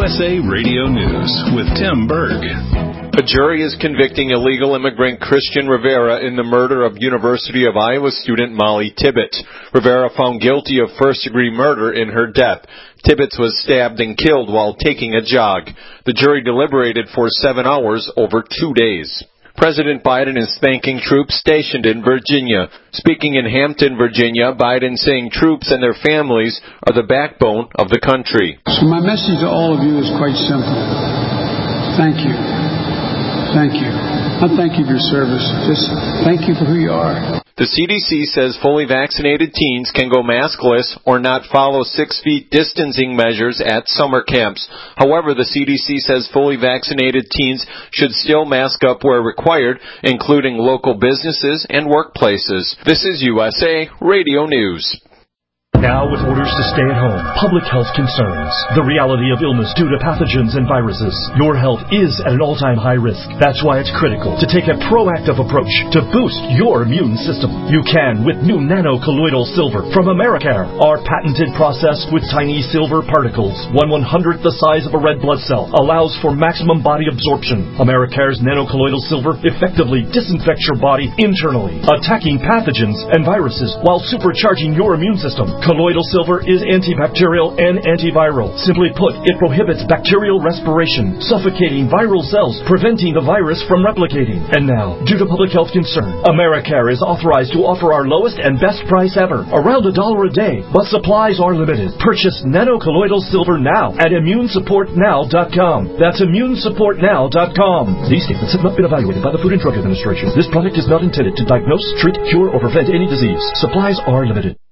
USA Radio News with Tim Berg. A jury is convicting illegal immigrant Christian Rivera in the murder of University of Iowa student Molly Tibbetts. Rivera found guilty of first-degree murder in her death. Tibbetts was stabbed and killed while taking a jog. The jury deliberated for 7 hours over 2 days. President Biden is thanking troops stationed in Virginia. Speaking in Hampton, Virginia, Biden saying troops and their families are the backbone of the country. So my message to all of you is quite simple. Thank you. Thank you. Not thank you for your service. Just thank you for who you are. The CDC says fully vaccinated teens can go maskless or not follow 6 feet distancing measures at summer camps. However, the CDC says fully vaccinated teens should still mask up where required, including local businesses and workplaces. This is USA Radio News. Now with orders to stay at home, public health concerns, the reality of illness due to pathogens and viruses. Your health is at an all-time high risk. That's why it's critical to take a proactive approach to boost your immune system. You can with new nano-colloidal silver from Americare. Our patented process with tiny silver particles, 1/100th the size of a red blood cell, allows for maximum body absorption. Americare's nano-colloidal silver effectively disinfects your body internally, attacking pathogens and viruses while supercharging your immune system. Colloidal silver is antibacterial and antiviral. Simply put, it prohibits bacterial respiration, suffocating viral cells, preventing the virus from replicating. And now, due to public health concern, Americare is authorized to offer our lowest and best price ever, around $1 a day, but supplies are limited. Purchase nano-colloidal silver now at ImmuneSupportNow.com. That's ImmuneSupportNow.com. These statements have not been evaluated by the Food and Drug Administration. This product is not intended to diagnose, treat, cure, or prevent any disease. Supplies are limited.